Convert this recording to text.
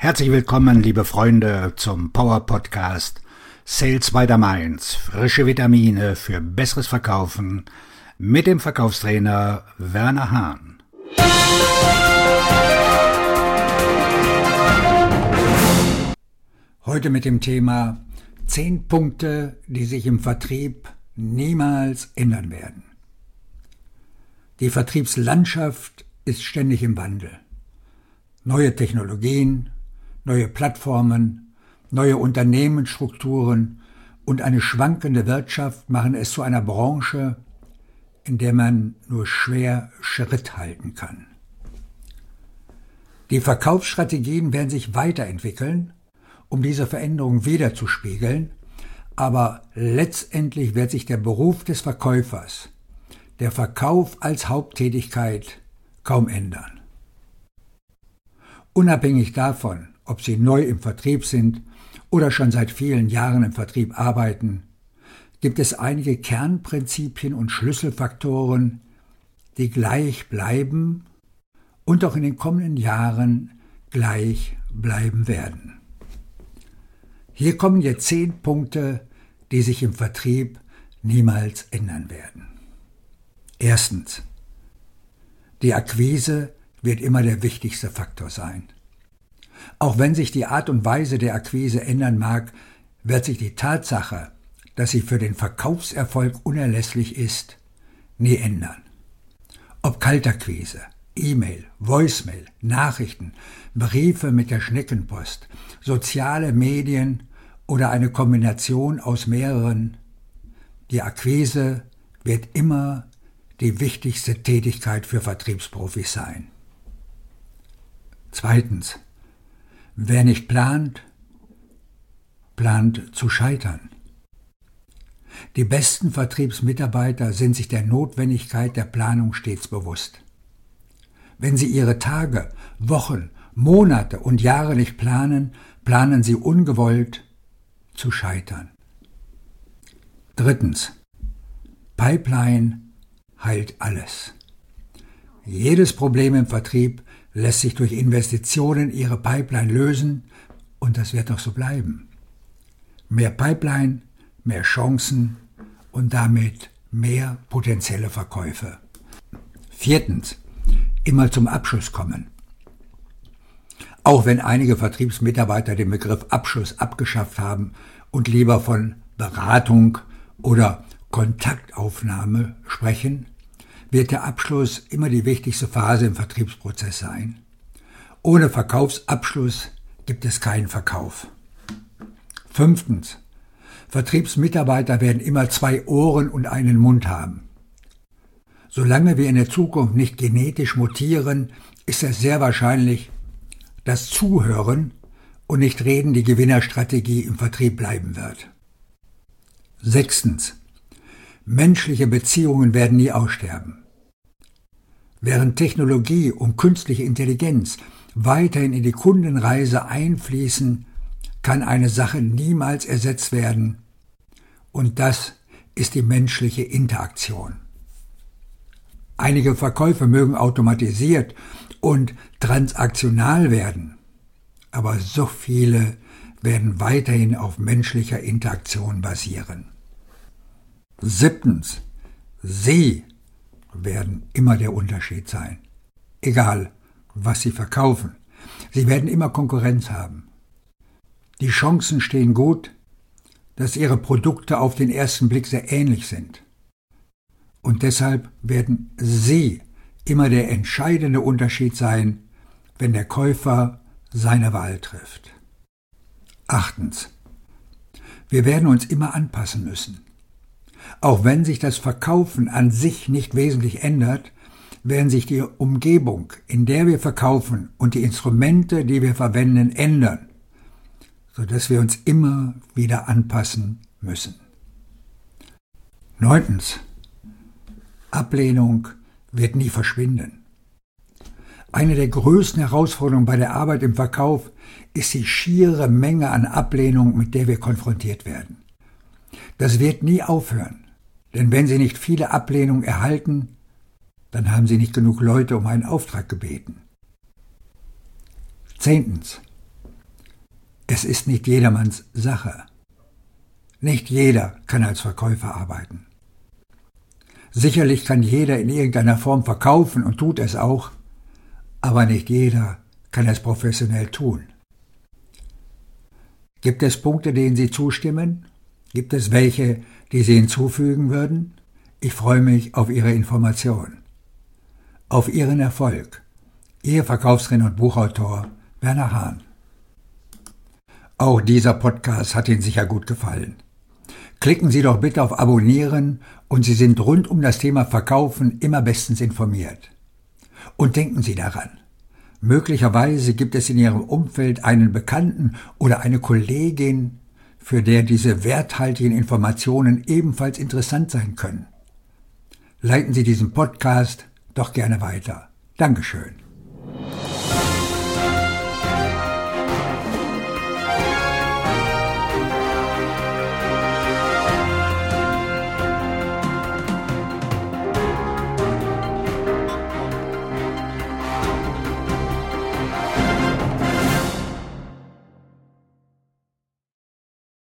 Herzlich willkommen, liebe Freunde, zum Power Podcast Sales by the Mainz. Frische Vitamine für besseres Verkaufen mit dem Verkaufstrainer Werner Hahn. Heute mit dem Thema 10 Punkte, die sich im Vertrieb niemals ändern werden. Die Vertriebslandschaft ist ständig im Wandel. Neue Technologien, neue Plattformen, neue Unternehmensstrukturen und eine schwankende Wirtschaft machen es zu einer Branche, in der man nur schwer Schritt halten kann. Die Verkaufsstrategien werden sich weiterentwickeln, um diese Veränderung widerzuspiegeln, aber letztendlich wird sich der Beruf des Verkäufers, der Verkauf als Haupttätigkeit, kaum ändern. Unabhängig davon, ob Sie neu im Vertrieb sind oder schon seit vielen Jahren im Vertrieb arbeiten, gibt es einige Kernprinzipien und Schlüsselfaktoren, die gleich bleiben und auch in den kommenden Jahren gleich bleiben werden. Hier kommen jetzt 10 Punkte, die sich im Vertrieb niemals ändern werden. Erstens: Die Akquise wird immer der wichtigste Faktor sein. Auch wenn sich die Art und Weise der Akquise ändern mag, wird sich die Tatsache, dass sie für den Verkaufserfolg unerlässlich ist, nie ändern. Ob Kaltakquise, E-Mail, Voicemail, Nachrichten, Briefe mit der Schneckenpost, soziale Medien oder eine Kombination aus mehreren, die Akquise wird immer die wichtigste Tätigkeit für Vertriebsprofis sein. Zweitens: Wer nicht plant, plant zu scheitern. Die besten Vertriebsmitarbeiter sind sich der Notwendigkeit der Planung stets bewusst. Wenn sie ihre Tage, Wochen, Monate und Jahre nicht planen, planen sie ungewollt zu scheitern. Drittens: Pipeline heilt alles. Jedes Problem im Vertrieb lässt sich durch Investitionen in ihre Pipeline lösen und das wird auch so bleiben. Mehr Pipeline, mehr Chancen und damit mehr potenzielle Verkäufe. Viertens: Immer zum Abschluss kommen. Auch wenn einige Vertriebsmitarbeiter den Begriff Abschluss abgeschafft haben und lieber von Beratung oder Kontaktaufnahme sprechen, wird der Abschluss immer die wichtigste Phase im Vertriebsprozess sein. Ohne Verkaufsabschluss gibt es keinen Verkauf. Fünftens: Vertriebsmitarbeiter werden immer 2 Ohren und einen Mund haben. Solange wir in der Zukunft nicht genetisch mutieren, ist es sehr wahrscheinlich, dass Zuhören und nicht Reden die Gewinnerstrategie im Vertrieb bleiben wird. Sechstens: Menschliche Beziehungen werden nie aussterben. Während Technologie und künstliche Intelligenz weiterhin in die Kundenreise einfließen, kann eine Sache niemals ersetzt werden, und das ist die menschliche Interaktion. Einige Verkäufe mögen automatisiert und transaktional werden, aber so viele werden weiterhin auf menschlicher Interaktion basieren. Siebtens: Sie werden immer der Unterschied sein. Egal, was Sie verkaufen. Sie werden immer Konkurrenz haben. Die Chancen stehen gut, dass Ihre Produkte auf den ersten Blick sehr ähnlich sind. Und deshalb werden Sie immer der entscheidende Unterschied sein, wenn der Käufer seine Wahl trifft. Achtens: Wir werden uns immer anpassen müssen. Auch wenn sich das Verkaufen an sich nicht wesentlich ändert, werden sich die Umgebung, in der wir verkaufen, und die Instrumente, die wir verwenden, ändern, sodass wir uns immer wieder anpassen müssen. Neuntens: Ablehnung wird nie verschwinden. Eine der größten Herausforderungen bei der Arbeit im Verkauf ist die schiere Menge an Ablehnung, mit der wir konfrontiert werden. Das wird nie aufhören, denn wenn Sie nicht viele Ablehnungen erhalten, dann haben Sie nicht genug Leute um einen Auftrag gebeten. 10. Es ist nicht jedermanns Sache. Nicht jeder kann als Verkäufer arbeiten. Sicherlich kann jeder in irgendeiner Form verkaufen und tut es auch, aber nicht jeder kann es professionell tun. Gibt es Punkte, denen Sie zustimmen? Gibt es welche, die Sie hinzufügen würden? Ich freue mich auf Ihre Information. Auf Ihren Erfolg. Ihr Verkaufsredner und Buchautor Werner Hahn. Auch dieser Podcast hat Ihnen sicher gut gefallen. Klicken Sie doch bitte auf Abonnieren und Sie sind rund um das Thema Verkaufen immer bestens informiert. Und denken Sie daran, möglicherweise gibt es in Ihrem Umfeld einen Bekannten oder eine Kollegin, für der diese werthaltigen Informationen ebenfalls interessant sein können. Leiten Sie diesen Podcast doch gerne weiter. Dankeschön.